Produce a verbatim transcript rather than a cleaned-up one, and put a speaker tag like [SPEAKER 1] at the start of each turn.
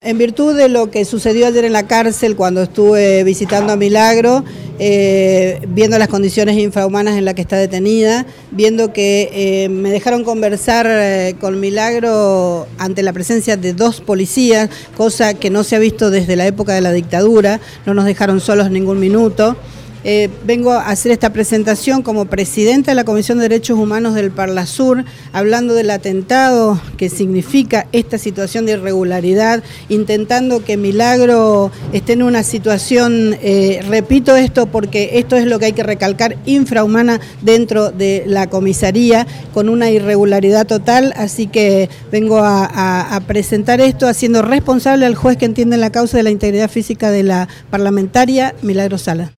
[SPEAKER 1] En virtud de lo que sucedió ayer en la cárcel cuando estuve visitando a Milagro, eh, viendo las condiciones infrahumanas en las que está detenida, viendo que eh, me dejaron conversar eh, con Milagro ante la presencia de dos policías, cosa que no se ha visto desde la época de la dictadura, no nos dejaron solos ningún minuto. Eh, vengo a hacer esta presentación como presidenta de la Comisión de Derechos Humanos del Parlasur, hablando del atentado que significa esta situación de irregularidad, intentando que Milagro esté en una situación, eh, repito esto porque esto es lo que hay que recalcar, infrahumana dentro de la comisaría, con una irregularidad total, así que vengo a, a, a presentar esto haciendo responsable al juez que entiende la causa de la integridad física de la parlamentaria Milagro Sala.